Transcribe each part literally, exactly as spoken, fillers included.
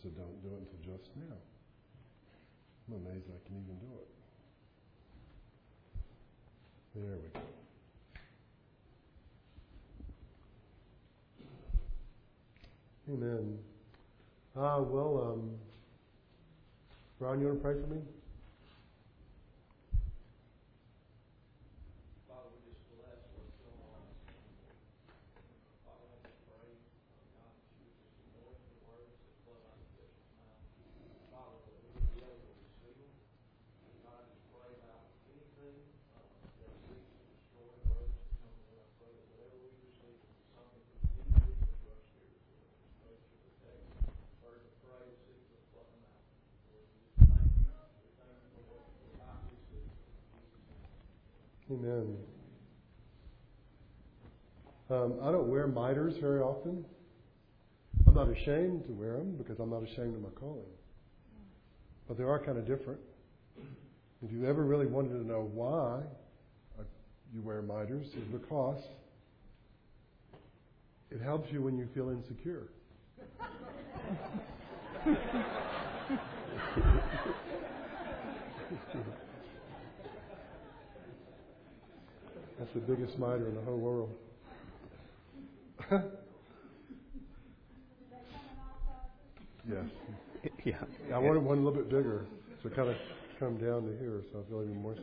said, don't do it until just now. I'm amazed I can even do it. There we go. Amen. Ah, well, um, Ron, you want to pray for me? Amen. Um, I don't wear miters very often. I'm not ashamed to wear them because I'm not ashamed of my calling. But they are kind of different. If you ever really wanted to know why you wear miters, it's because it helps you when you feel insecure. That's the biggest miter in the whole world. Yes. Yeah. I wanted one a little bit bigger, so it kind of come down to here, so I feel even more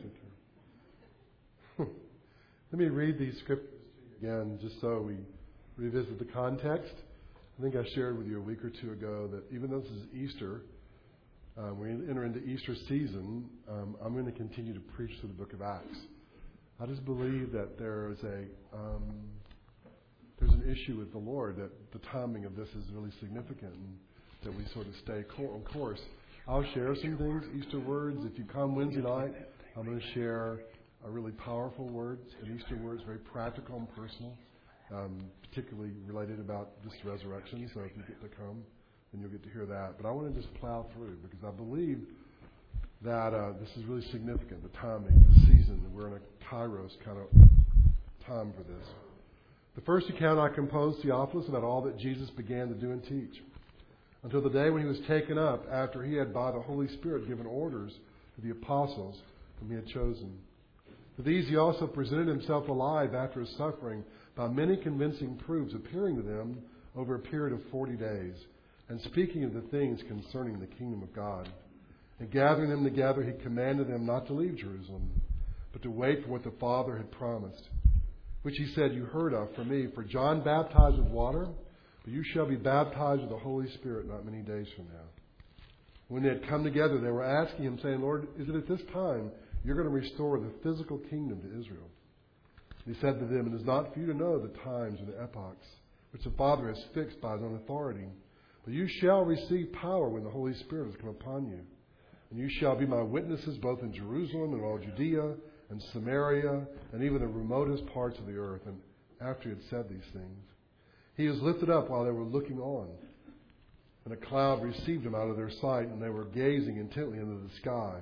secure. Let me read these scriptures again, just so we revisit the context. I think I shared with you a week or two ago that even though this is Easter, um, we enter into Easter season, um, I'm going to continue to preach through the book of Acts. I just believe that there is a um, there's an issue with the Lord, that the timing of this is really significant, and that we sort of stay on course. I'll share some things, Easter words. If you come Wednesday night, I'm going to share a really powerful words, an Easter words, very practical and personal, um, particularly related about this resurrection. So if you get to come, then you'll get to hear that. But I want to just plow through because I believe that uh, this is really significant, the timing, the season. We're in a kairos kind of time for this. The first account I composed, Theophilus, about all that Jesus began to do and teach, until the day when he was taken up, after he had by the Holy Spirit given orders to the apostles whom he had chosen. To these he also presented himself alive after his suffering by many convincing proofs, appearing to them over a period of forty days, and speaking of the things concerning the kingdom of God. And gathering them together, he commanded them not to leave Jerusalem, but to wait for what the Father had promised, which he said, you heard of from me. For John baptized with water, but you shall be baptized with the Holy Spirit not many days from now. When they had come together, they were asking him, saying, Lord, is it at this time you're going to restore the physical kingdom to Israel? And he said to them, it is not for you to know the times or the epochs which the Father has fixed by his own authority, but you shall receive power when the Holy Spirit has come upon you. And you shall be my witnesses both in Jerusalem and all Judea and Samaria and even the remotest parts of the earth. And after he had said these things, he was lifted up while they were looking on. And a cloud received him out of their sight, and they were gazing intently into the sky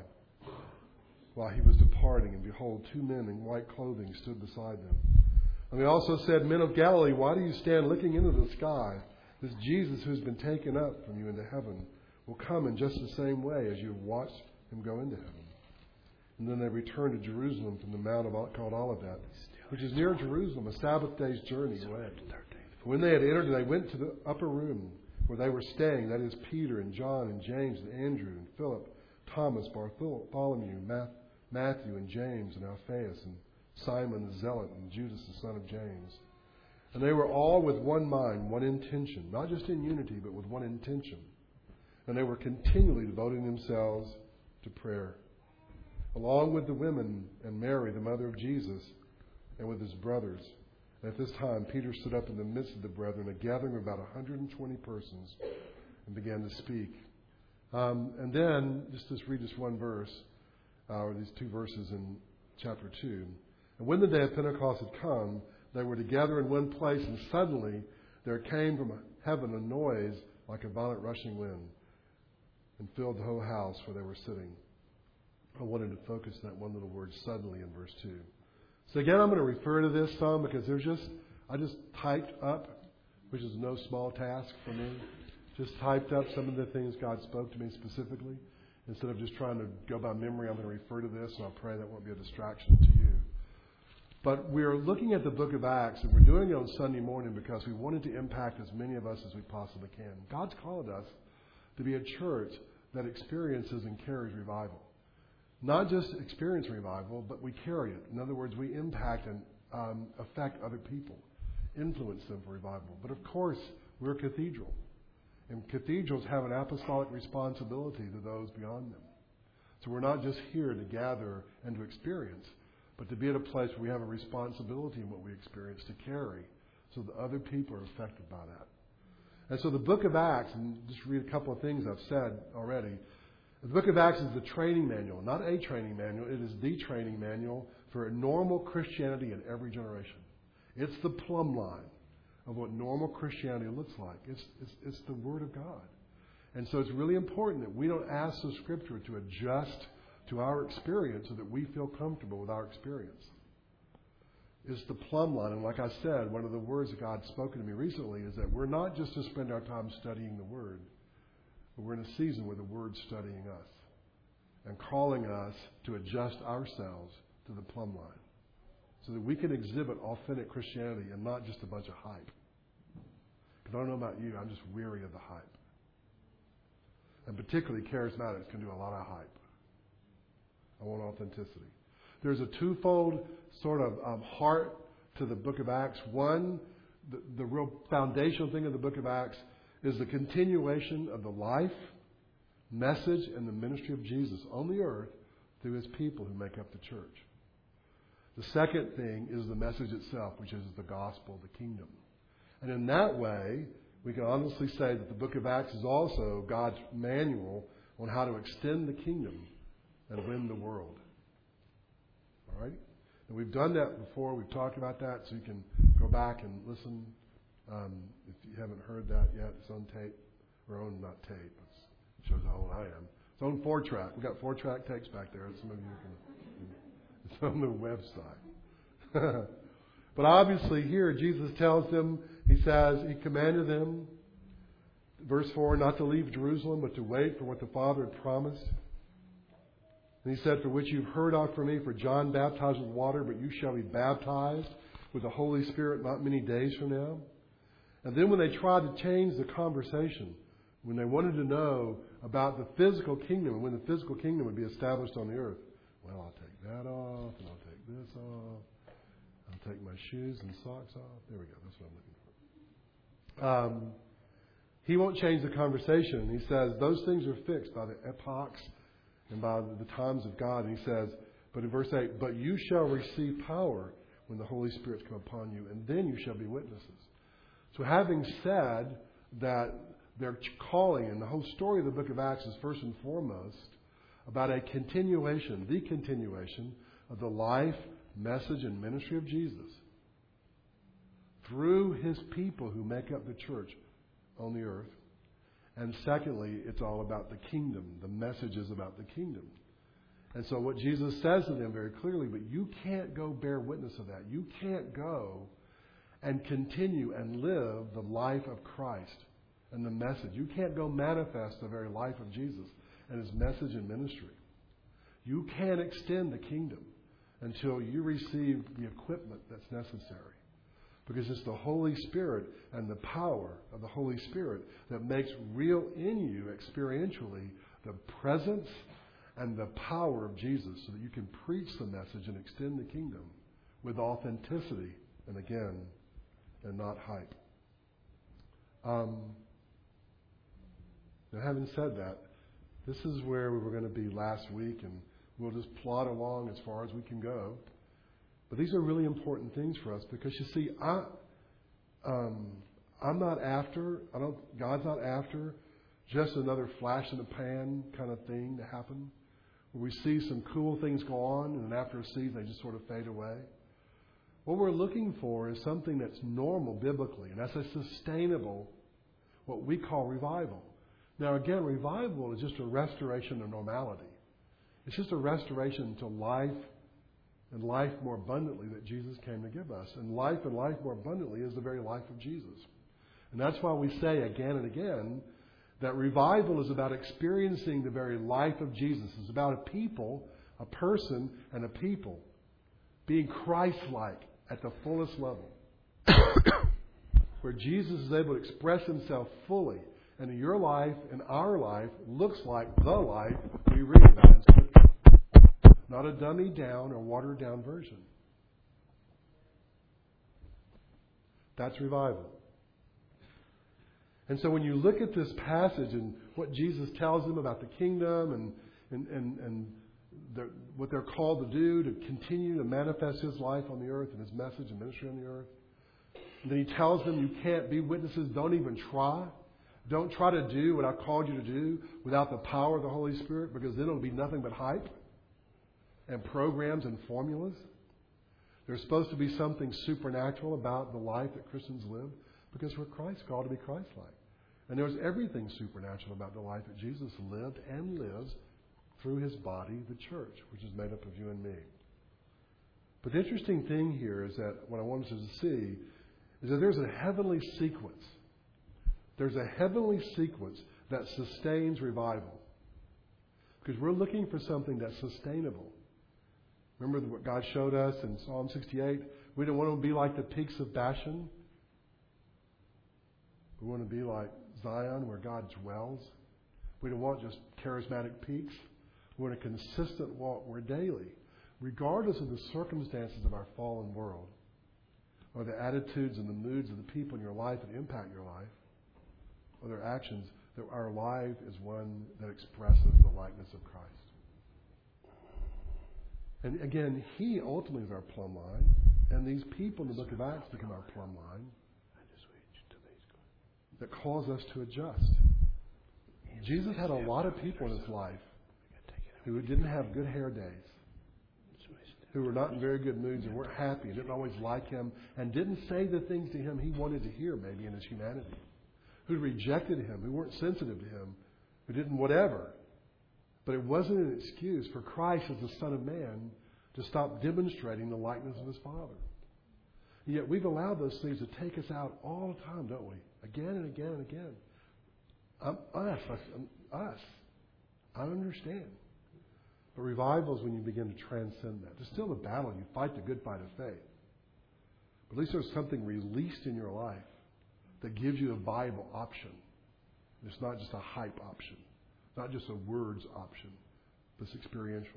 while he was departing. And behold, two men in white clothing stood beside them. And they also said, Men of Galilee, why do you stand looking into the sky? This Jesus who has been taken up from you into heaven will come in just the same way as you have watched him go into heaven. And then they returned to Jerusalem from the Mount of, called Olivet, which is near Jerusalem, a Sabbath day's journey away. When they had entered, they went to the upper room where they were staying, that is Peter and John and James and Andrew and Philip, Thomas, Bartholomew, Matthew and James and Alphaeus and Simon the Zealot and Judas the son of James. And they were all with one mind, one intention, not just in unity, but with one intention. And they were continually devoting themselves to prayer, along with the women and Mary, the mother of Jesus, and with his brothers. And at this time, Peter stood up in the midst of the brethren, a gathering of about one hundred twenty persons, and began to speak. Um, and then, just to read this one verse, uh, or these two verses in chapter two. And when the day of Pentecost had come, they were together in one place, and suddenly there came from heaven a noise like a violent rushing wind, and filled the whole house where they were sitting. I wanted to focus that one little word, suddenly, in verse two. So again, I'm going to refer to this some because there's just, I just typed up, which is no small task for me, just typed up some of the things God spoke to me specifically. Instead of just trying to go by memory, I'm going to refer to this, and I'll pray that won't be a distraction to you. But we're looking at the book of Acts, and we're doing it on Sunday morning because we wanted to impact as many of us as we possibly can. God's called us to be a church that experiences and carries revival. Not just experience revival, but we carry it. In other words, we impact and um, affect other people, influence them for revival. But of course, we're a cathedral. And cathedrals have an apostolic responsibility to those beyond them. So we're not just here to gather and to experience, but to be at a place where we have a responsibility in what we experience to carry so that other people are affected by that. And so the book of Acts, and just read a couple of things I've said already. The book of Acts is the training manual, not a training manual. It is the training manual for normal Christianity in every generation. It's the plumb line of what normal Christianity looks like. It's, it's, it's the Word of God. And so it's really important that we don't ask the Scripture to adjust to our experience so that we feel comfortable with our experience. It's the plumb line. And like I said, one of the words that God's spoken to me recently is that we're not just to spend our time studying the Word, but we're in a season where the Word's studying us and calling us to adjust ourselves to the plumb line so that we can exhibit authentic Christianity and not just a bunch of hype. Because I don't know about you, I'm just weary of the hype. And particularly charismatics can do a lot of hype. I want authenticity. There's a twofold sort of um, heart to the book of Acts. One, the, the real foundational thing of the book of Acts is the continuation of the life, message, and the ministry of Jesus on the earth through his people who make up the church. The second thing is the message itself, which is the gospel, the kingdom. And in that way, we can honestly say that the book of Acts is also God's manual on how to extend the kingdom and win the world. All right? And we've done that before. We've talked about that, so you can go back and listen. Um, if you haven't heard that yet, it's on tape. Or on, not tape. It shows how old I am. It's on four-track. We've got four-track tapes back there. Some of you can... It's on the website. But obviously here, Jesus tells them, he says, he commanded them, verse four, not to leave Jerusalem, but to wait for what the Father had promised. And he said, for which you've heard of from me, for John baptized with water, but you shall be baptized with the Holy Spirit not many days from now. And then when they tried to change the conversation, when they wanted to know about the physical kingdom, and when the physical kingdom would be established on the earth, well, I'll take that off, and I'll take this off. I'll take my shoes and socks off. There we go. That's what I'm looking for. Um, he won't change the conversation. He says those things are fixed by the epochs and by the times of God. And he says, but in verse eight, but you shall receive power when the Holy Spirit's come upon you, and then you shall be witnesses. So having said that their calling, and the whole story of the book of Acts is first and foremost about a continuation, the continuation of the life, message, and ministry of Jesus through his people who make up the church on the earth. And secondly, it's all about the kingdom. The message is about the kingdom. And so what Jesus says to them very clearly, but you can't go bear witness of that. You can't go and continue and live the life of Christ and the message. You can't go manifest the very life of Jesus and his message and ministry. You can't extend the kingdom until you receive the equipment that's necessary. Because it's the Holy Spirit and the power of the Holy Spirit that makes real in you experientially the presence and the power of Jesus so that you can preach the message and extend the kingdom with authenticity and again, and not hype. Um, now having said that, this is where we were going to be last week, and we'll just plod along as far as we can go. But these are really important things for us because you see, I, um, I'm not after, I don't, God's not after just another flash in the pan kind of thing to happen, where we see some cool things go on, and then after a season they just sort of fade away. What we're looking for is something that's normal biblically, and that's a sustainable, what we call revival. Now again, revival is just a restoration of normality. It's just a restoration to life and life more abundantly that Jesus came to give us. And life and life more abundantly is the very life of Jesus. And that's why we say again and again That revival is about experiencing the very life of Jesus. It's about a people, a person, and a people being Christ-like at the fullest level. Where Jesus is able to express Himself fully. And your life and our life looks like the life we read about in Scripture. Not a dummied down or watered down version. That's revival. And so when you look at this passage and what Jesus tells them about the kingdom and and, and, and the, what they're called to do to continue to manifest His life on the earth and His message and ministry on the earth. And then He tells them you can't be witnesses. Don't even try. Don't try to do what I called you to do without the power of the Holy Spirit, because then it'll be nothing but hype and programs and formulas. There's supposed to be something supernatural about the life that Christians live because we're Christ, called to be Christ-like. And there's everything supernatural about the life that Jesus lived and lives through His body, the church, which is made up of you and me. But the interesting thing here is that what I want us to see is that there's a heavenly sequence. There's a heavenly sequence that sustains revival. Because we're looking for something that's sustainable. Remember what God showed us in Psalm sixty-eight? We don't want to be like the peaks of Bashan. We want to be like Zion, where God dwells. We don't want just charismatic peaks. We want a consistent walk where daily, regardless of the circumstances of our fallen world, or the attitudes and the moods of the people in your life that impact your life, or their actions, that our life is one that expresses the likeness of Christ. And again, He ultimately is our plumb line, and these people in the book of Acts become our plumb line that cause us to adjust. Jesus had a lot of people in His life who didn't have good hair days, who were not in very good moods and weren't happy and didn't always like Him and didn't say the things to Him He wanted to hear maybe in His humanity, who rejected Him, who weren't sensitive to Him, who didn't whatever. But it wasn't an excuse for Christ as the Son of Man to stop demonstrating the likeness of His Father. And yet we've allowed those things to take us out all the time, don't we? Again and again and again. I'm us. I'm us. I understand. But revival is when you begin to transcend that. There's still a battle. You fight the good fight of faith. But at least there's something released in your life that gives you a viable option. It's not just a hype option. Not just a words option. But it's experiential.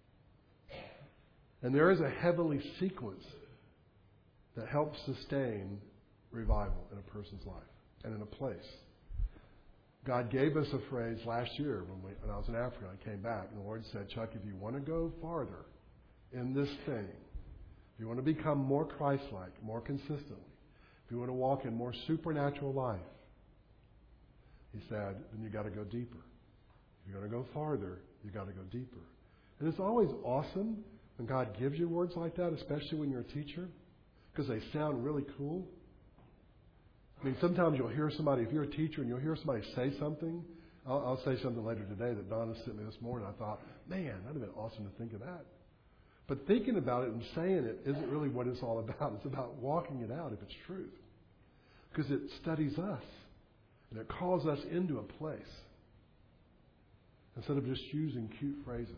And there is a heavenly sequence that helps sustain revival in a person's life and in a place. God gave us a phrase last year when, we, when I was in Africa. I came back and the Lord said, Chuck, if you want to go farther in this thing, if you want to become more Christ-like, more consistently, if you want to walk in more supernatural life, He said, then you got to go deeper. If you're going to go farther, you got to go deeper. And it's always awesome when God gives you words like that, especially when you're a teacher, because they sound really cool. I mean, sometimes you'll hear somebody, if you're a teacher and you'll hear somebody say something, I'll, I'll say something later today that Donna sent me this morning. I thought, man, that would have been awesome to think of that. But thinking about it and saying it isn't really what it's all about. It's about walking it out if it's truth. Because it studies us. And it calls us into a place. Instead of just using cute phrases.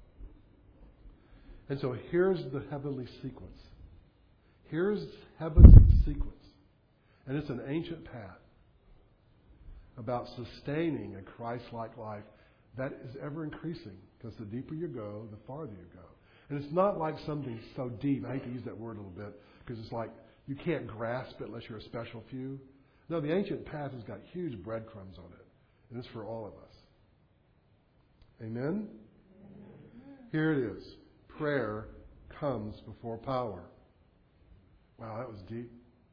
And so here's the heavenly sequence. Here's heaven's sequence. And it's an ancient path about sustaining a Christ-like life that is ever increasing. Because the deeper you go, the farther you go. And it's not like something so deep. I hate to use that word a little bit. Because it's like you can't grasp it unless you're a special few. No, the ancient path has got huge breadcrumbs on it. And it's for all of us. Amen? Here it is. Prayer comes before power. Wow, that was deep.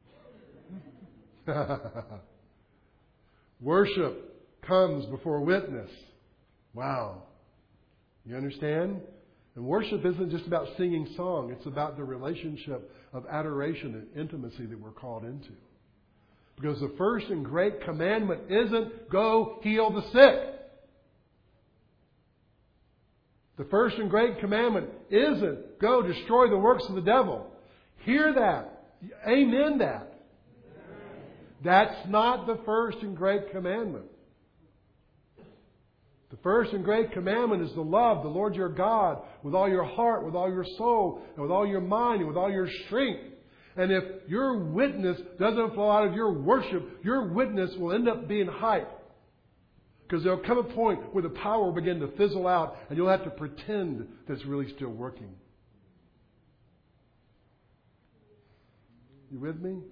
Worship comes before witness. Wow. You understand? And worship isn't just about singing song. It's about the relationship of adoration and intimacy that we're called into. Because the first and great commandment isn't go heal the sick. The first and great commandment isn't go destroy the works of the devil. Hear that. Amen that. That's not the first and great commandment. first and great commandment is to love the Lord your God with all your heart, with all your soul, and with all your mind, and with all your strength. And if your witness doesn't flow out of your worship, your witness will end up being hype. Because there'll come a point where the power will begin to fizzle out, and you'll have to pretend that it's really still working. You with me?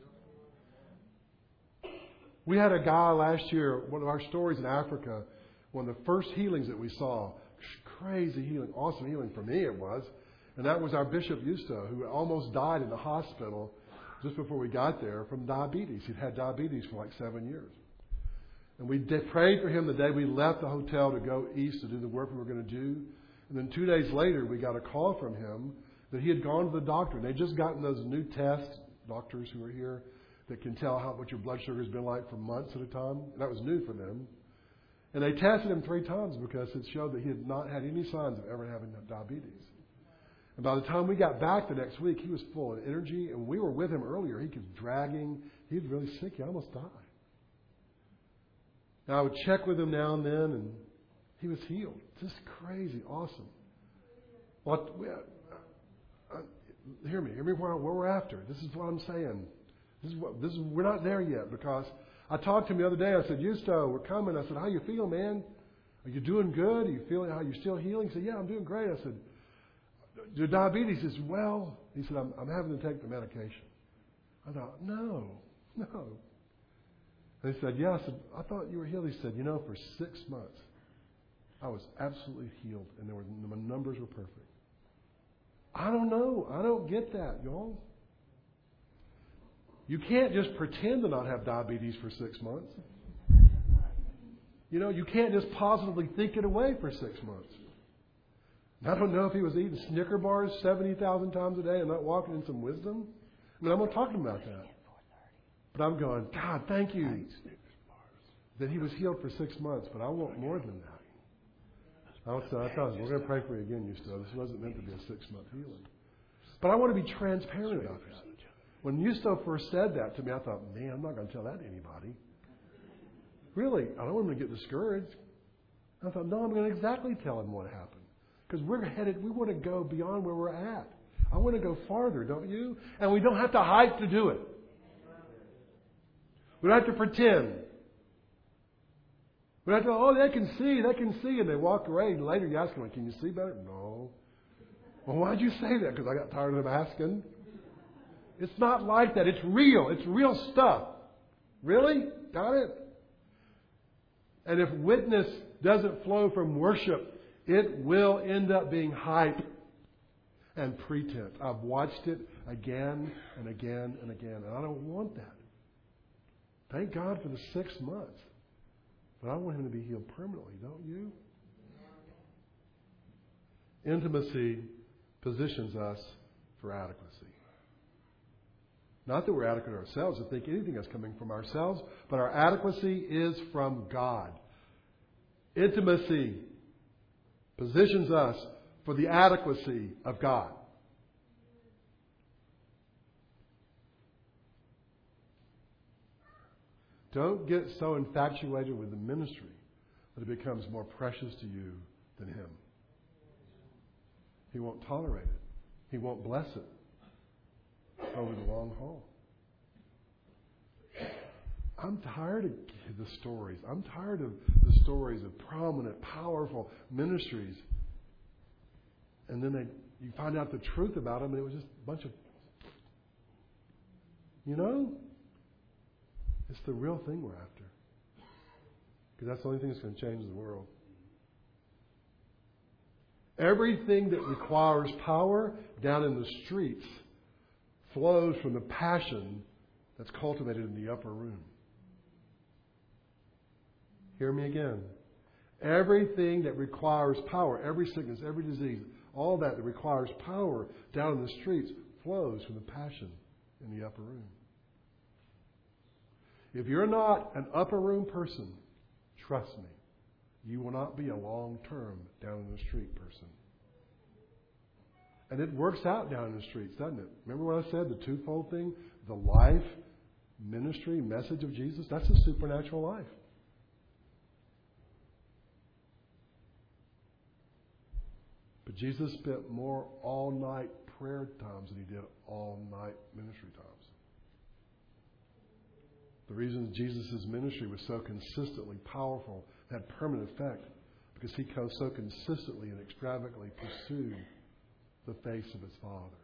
We had a guy last year, one of our stories in Africa, one of the first healings that we saw. Crazy healing, awesome healing for me it was. And that was our Bishop Justo, who almost died in the hospital just before we got there from diabetes. He'd had diabetes for like seven years. And we did, prayed for him the day we left the hotel to go east to do the work we were going to do. And then two days later, we got a call from him that he had gone to the doctor. And they'd just gotten those new tests, doctors who are here, that can tell how what your blood sugar has been like for months at a time. And that was new for them. And they tested him three times because it showed that he had not had any signs of ever having diabetes. And by the time we got back the next week, he was full of energy. And we were with him earlier. He was dragging. He was really sick. He almost died. Now, I would check with him now and then, and he was healed. Just crazy, awesome. Well, we, uh, uh, hear me. Hear me where, where we're after. This is what I'm saying. This is what this is. We're not there yet because I talked to him the other day. I said, Justo, we're coming. I said, how you feel, man? Are you doing good? Are you feeling how you're still healing? He said, yeah, I'm doing great. I said, your diabetes is well. He said, I'm, I'm having to take the medication. I thought, no, no. And he said, yeah. I said, I thought you were healed. He said, you know, for six months, I was absolutely healed, and there were, my numbers were perfect. I don't know. I don't get that, y'all. You can't just pretend to not have diabetes for six months. You know, you can't just positively think it away for six months. And I don't know if he was eating Snicker bars seventy thousand times a day and not walking in some wisdom. I mean, I'm not talking about that. But I'm going, God, thank you that he was healed for six months, but I want more than that. I was, I thought, we're going to pray for you again, Justo. This wasn't meant to be a six-month healing. But I want to be transparent about that. When Justo first said that to me, I thought, man, I'm not going to tell that to anybody. Really, I don't want him to get discouraged. I thought, no, I'm going to exactly tell him what happened. Because we're headed, we want to go beyond where we're at. I want to go farther, don't you? And we don't have to hype to do it. We don't have to pretend. We don't have to, oh, they can see, they can see. And they walk away. And later you ask them, can you see better? No. Well, why'd you say that? Because I got tired of them asking. It's not like that. It's real. It's real stuff. Really? Got it? And if witness doesn't flow from worship, it will end up being hype and pretense. I've watched it again and again and again, and I don't want that. Thank God for the six months. But I want him to be healed permanently, don't you? Intimacy positions us for adequacy. Not that we're adequate ourselves to think anything is coming from ourselves, but our adequacy is from God. Intimacy positions us for the adequacy of God. Don't get so infatuated with the ministry that it becomes more precious to you than Him. He won't tolerate it. He won't bless it over the long haul. I'm tired of the stories. I'm tired of the stories of prominent, powerful ministries. And then they, you find out the truth about them, and it was just a bunch of, you know, it's the real thing we're after. Because that's the only thing that's going to change the world. Everything that requires power down in the streets flows from the passion that's cultivated in the upper room. Hear me again. Everything that requires power, every sickness, every disease, all that that requires power down in the streets flows from the passion in the upper room. If you're not an upper room person, trust me, you will not be a long-term down in the street person. And it works out down in the streets, doesn't it? Remember what I said, the twofold thing? The life, ministry, message of Jesus, that's a supernatural life. But Jesus spent more all-night prayer times than he did all-night ministry times. The reason Jesus' ministry was so consistently powerful, had permanent effect, because he so consistently and extravagantly pursued the face of his Father.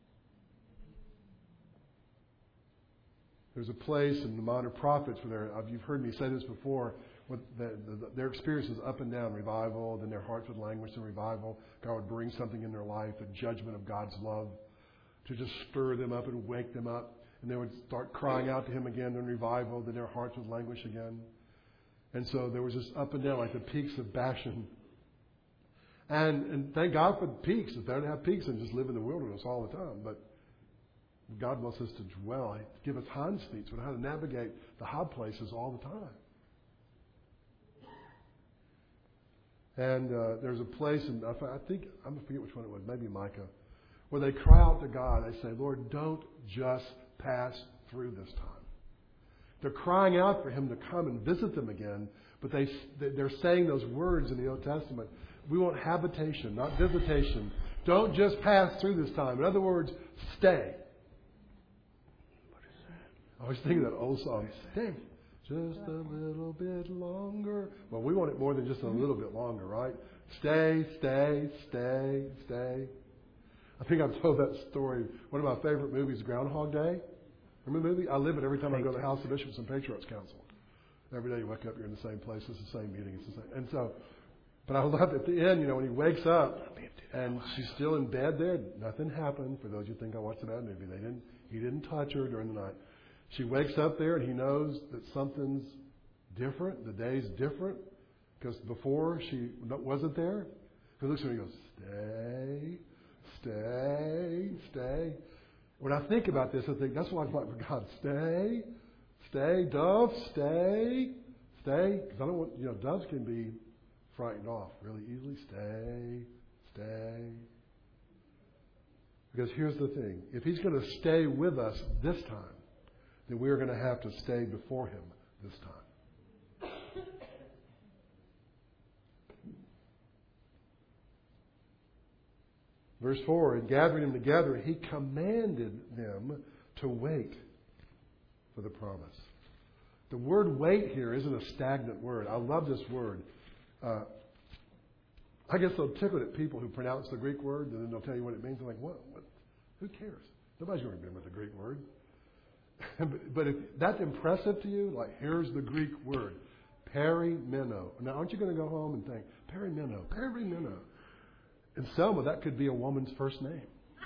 There's a place in the Minor Prophets where you've heard me say this before, with the, the, their experiences up and down revival, then their hearts would languish in revival. God would bring something in their life, a judgment of God's love, to just stir them up and wake them up. And they would start crying out to him again in revival, then their hearts would languish again. And so there was this up and down, like the peaks of Bashan. And, and thank God for the peaks. It's better to have peaks than just live in the wilderness all the time. But God wants us to dwell, give us hinds feet on how to navigate the high places all the time. And uh, there's a place, in, I think, I'm going to forget which one it was, maybe Micah, where they cry out to God. They say, Lord, don't just pass through this time. They're crying out for him to come and visit them again, but they, they're saying those words in the Old Testament. We want habitation, not visitation. Don't just pass through this time. In other words, stay. I was thinking that old song, stay just a little bit longer. Well, we want it more than just a little bit longer, right? Stay, stay, stay, stay. I think I've told that story. One of my favorite movies, Groundhog Day. Remember the movie? I live it every time I go to the House of Bishops and Patriarchs Council. Every day you wake up, you're in the same place. It's the same meeting. It's the same. And so, but I love at the end, you know, when he wakes up and she's still in bed there. Nothing happened. For those who think I watched a bad movie, they didn't. He didn't touch her during the night. She wakes up there and he knows that something's different. The day's different because before she wasn't there. He looks at her and he goes, stay, stay, stay. When I think about this, I think that's why I'm like, for God, stay, stay, doves, stay, stay. Because I don't want, you know, doves can be frightened off really easily. Stay, stay. Because here's the thing. If he's going to stay with us this time, then we're going to have to stay before him this time. Verse four, and gathering them together, he commanded them to wait for the promise. The word wait here isn't a stagnant word. I love this word. Uh, I get so tickled at people who pronounce the Greek word and then they'll tell you what it means. I'm like, what? what? Who cares? Nobody's going to remember the Greek word. But if that's impressive to you, like here's the Greek word, perimeno. Now, aren't you going to go home and think, perimeno, perimeno? In Selma, that could be a woman's first name.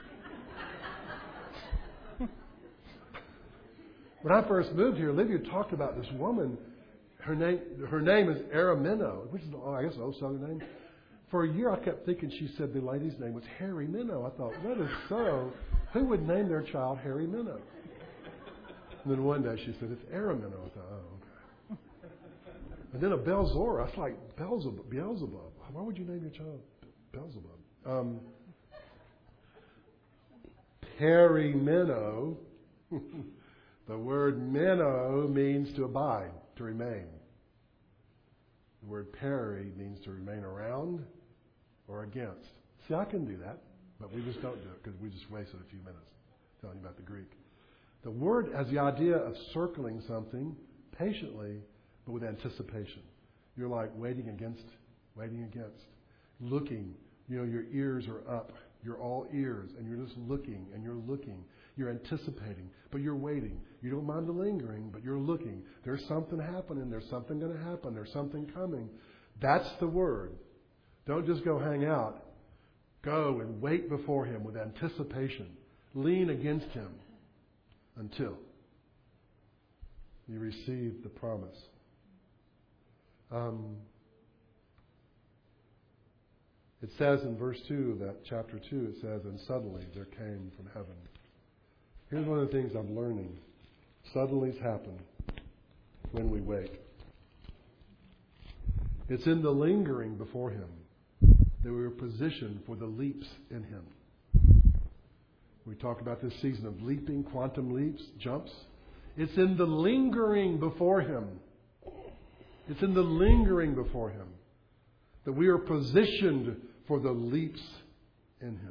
When I first moved here, Olivia talked about this woman. Her name, her name is Aramino, which is, I guess, an old Southern name. For a year, I kept thinking she said the lady's name was Harry Minnow. I thought, that is so. Who would name their child Harry Minnow? And then one day she said, it's Aramino. I thought, oh, okay. And then a Belzora. I was like, Beelzebub. Beelzebub. Why would you name your child Beelzebub? Um, Perimeno. The word meno means to abide, to remain. The word peri means to remain around or against. See, I can do that, but we just don't do it because we just wasted a few minutes telling you about the Greek. The word has the idea of circling something patiently, but with anticipation. You're like waiting against, waiting against, looking. You know, your ears are up. You're all ears, and you're just looking, and you're looking. You're anticipating, but you're waiting. You don't mind the lingering, but you're looking. There's something happening. There's something going to happen. There's something coming. That's the word. Don't just go hang out. Go and wait before him with anticipation. Lean against him until you receive the promise. Um, it says in verse two of that chapter two, it says, and suddenly there came from heaven. Here's one of the things I'm learning. Suddenlies happen when we wait. It's in the lingering before him that we are positioned for the leaps in him. We talk about this season of leaping, quantum leaps, jumps. It's in the lingering before him. It's in the lingering before him that we are positioned for the leaps in Him.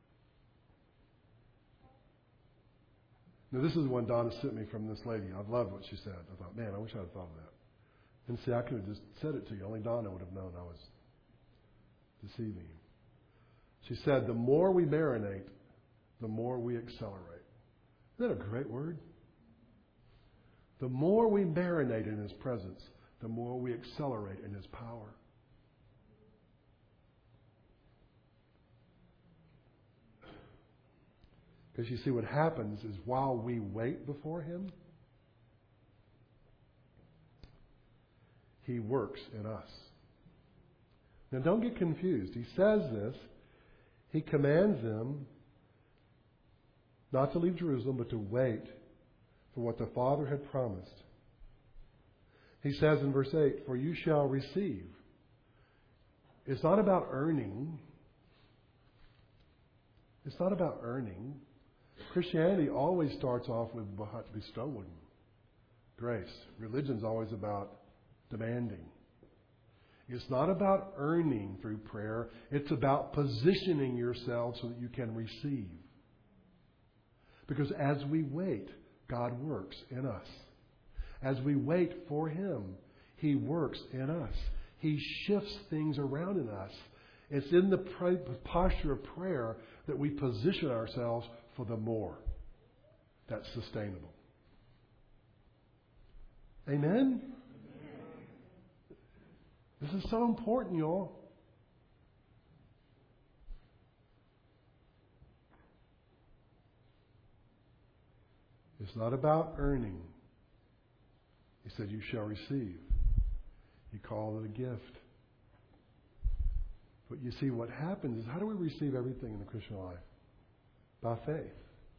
Now, this is one Donna sent me from this lady. I loved what she said. I thought, man, I wish I had thought of that. And see, I could have just said it to you. Only Donna would have known I was deceiving you. She said, the more we marinate, the more we accelerate. Isn't that a great word? The more we marinate in His presence, the more we accelerate in His power. Because you see, what happens is while we wait before Him, He works in us. Now don't get confused. He says this. He commands them not to leave Jerusalem, but to wait for what the Father had promised. He says in verse eight, for you shall receive. It's not about earning. It's not about earning. Christianity always starts off with bestowing grace. Religion's always about demanding. It's not about earning through prayer. It's about positioning yourself so that you can receive. Because as we wait, God works in us. As we wait for Him, He works in us. He shifts things around in us. It's in the posture of prayer that we position ourselves for the more that's sustainable. Amen? This is so important, y'all. It's not about earning. He said, you shall receive. He called it a gift. But you see, what happens is, how do we receive everything in the Christian life? By faith.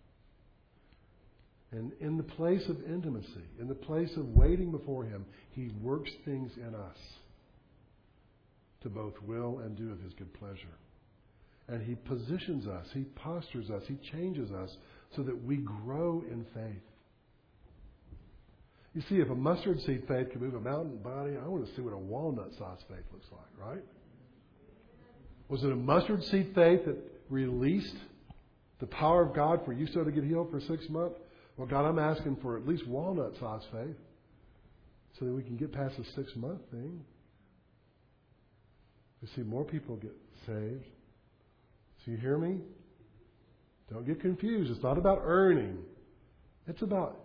And in the place of intimacy, in the place of waiting before Him, He works things in us to both will and do of His good pleasure. And He positions us, He postures us, He changes us so that we grow in faith. You see, if a mustard seed faith can move a mountain body, I want to see what a walnut-sized faith looks like, right? Was it a mustard seed faith that released the power of God for you so to get healed for six months? Well, God, I'm asking for at least walnut-sized faith so that we can get past the six-month thing. You see, more people get saved. So you hear me? Don't get confused. It's not about earning. It's about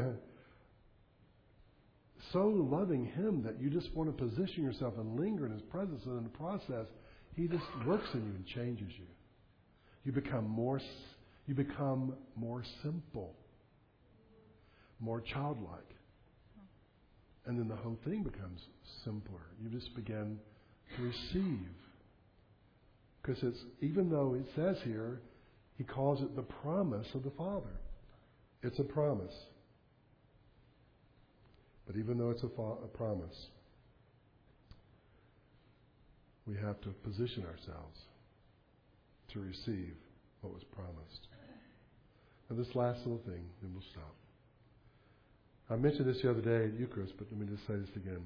so loving Him that you just want to position yourself and linger in His presence. And in the process, He just works in you and changes you. You become more, you become more simple, more childlike. And then the whole thing becomes simpler. You just begin to receive. Because it's, even though it says here, He calls it the promise of the Father. It's a promise. But even though it's a, fa- a promise, we have to position ourselves to receive what was promised. Now this last little thing, then we'll stop. I mentioned this the other day at Eucharist, but let me just say this again.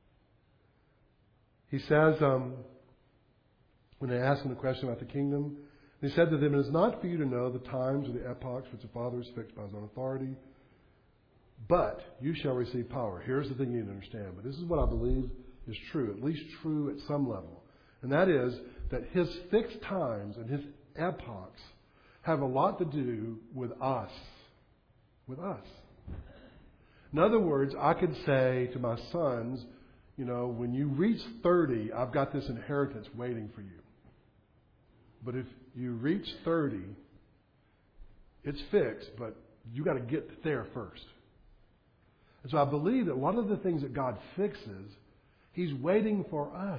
He says, um, when they asked him the question about the kingdom, he said to them, it is not for you to know the times or the epochs which the Father has fixed by His own authority, but you shall receive power. Here's the thing you need to understand, but this is what I believe is true, at least true at some level. And that is that His fixed times and His epochs have a lot to do with us. With us. In other words, I could say to my sons, you know, when you reach thirty, I've got this inheritance waiting for you. But if you reach thirty, it's fixed, but you got to get there first. And so I believe that a lot of the things that God fixes, He's waiting for us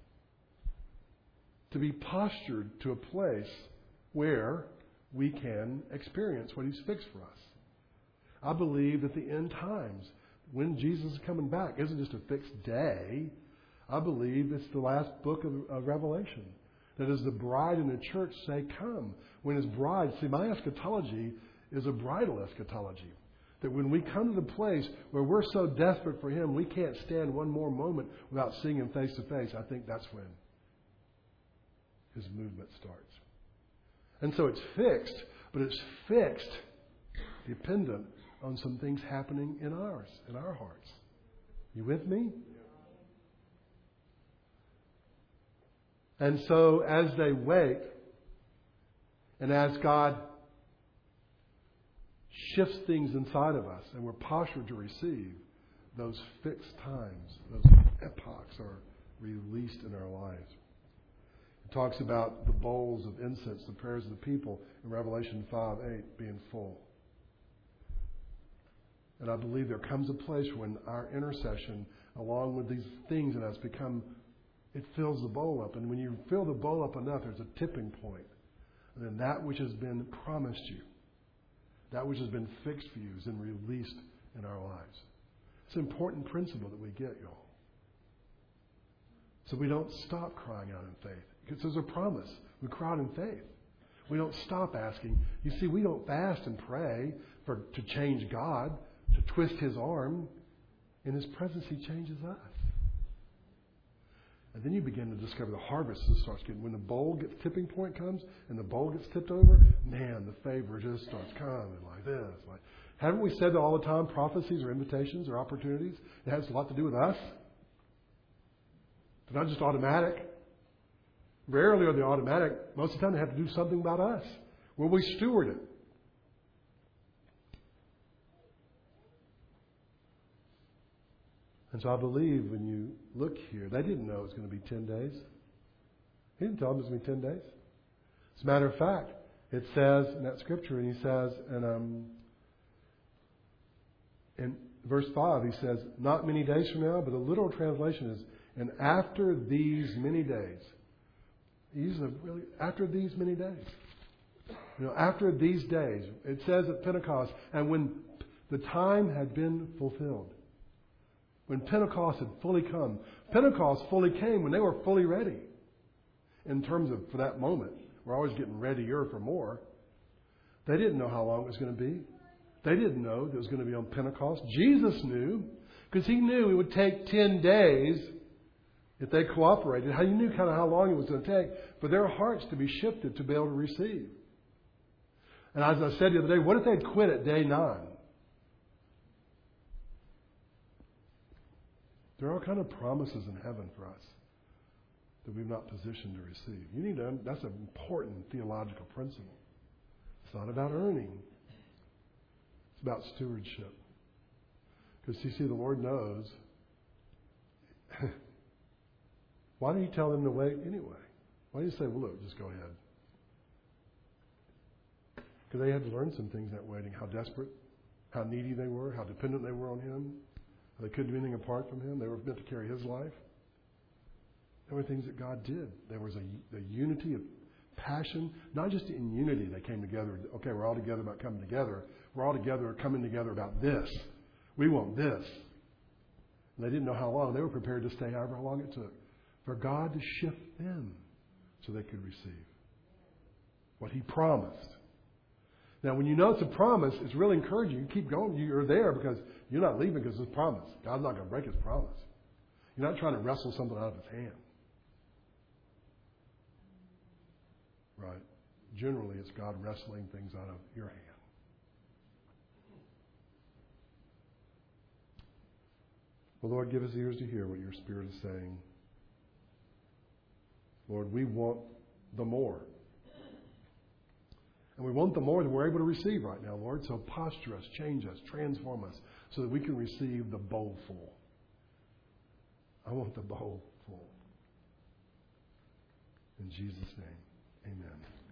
to be postured to a place where we can experience what He's fixed for us. I believe that the end times, when Jesus is coming back, isn't just a fixed day. I believe it's the last book of, of Revelation. That as the bride and the church say, come. When His bride, see, my eschatology is a bridal eschatology. That when we come to the place where we're so desperate for Him, we can't stand one more moment without seeing Him face to face, I think that's when His movement starts. And so it's fixed, but it's fixed dependent on some things happening in ours, in our hearts. You with me? And so as they wait, and as God shifts things inside of us, and we're postured to receive, those fixed times, those epochs are released in our lives. It talks about the bowls of incense, the prayers of the people in Revelation five eight being full. And I believe there comes a place when our intercession, along with these things in us, become, it fills the bowl up. And when you fill the bowl up enough, there's a tipping point. And then that which has been promised you, that which has been fixed for you, is then released in our lives. It's an important principle that we get, y'all. So we don't stop crying out in faith. Because there's a promise. We cry out in faith. We don't stop asking. You see, we don't fast and pray for to change God, to twist His arm. In His presence, He changes us. And then you begin to discover the harvest that starts getting. When the bowl gets, tipping point comes, and the bowl gets tipped over, man, the favor just starts coming like this. Like, haven't we said that all the time? Prophecies or invitations or opportunities? It has a lot to do with us. They're not just automatic. Rarely are they automatic. Most of the time they have to do something about us. Will we steward it? And so I believe when you look here, they didn't know it was going to be ten days. He didn't tell them it was going to be ten days. As a matter of fact, it says in that scripture, and he says, and um, in verse five, he says, not many days from now, but the literal translation is, and after these many days. He's a really, after these many days. You know, after these days, it says at Pentecost, and when the time had been fulfilled. When Pentecost had fully come. Pentecost fully came when they were fully ready. In terms of, for that moment, we're always getting readier for more. They didn't know how long it was going to be. They didn't know that it was going to be on Pentecost. Jesus knew, because He knew it would take ten days if they cooperated. How He knew kind of how long it was going to take for their hearts to be shifted to be able to receive. And as I said the other day, what if they'd quit at day nine? There are all kind of promises in heaven for us that we've not positioned to receive. You need to, that's an important theological principle. It's not about earning. It's about stewardship. Because you see, the Lord knows. Why did He tell them to wait anyway? Why did He say, well, look, just go ahead? Because they had to learn some things that waiting. How desperate, how needy they were, how dependent they were on Him. They couldn't do anything apart from Him. They were meant to carry His life. There were things that God did. There was a, a unity of passion. Not just in unity they came together. Okay, we're all together about coming together. We're all together coming together about this. We want this. And they didn't know how long. They were prepared to stay however long it took for God to shift them so they could receive what He promised. Now, when you know it's a promise, it's really encouraging. You keep going. You're there because you're not leaving because it's a promise. God's not going to break His promise. You're not trying to wrestle something out of His hand. Right? Generally, it's God wrestling things out of your hand. Well, Lord, give us ears to hear what your Spirit is saying. Lord, we want the more. And we want the more than we're able to receive right now, Lord. So posture us, change us, transform us so that we can receive the bowl full. I want the bowl full. In Jesus' name, amen.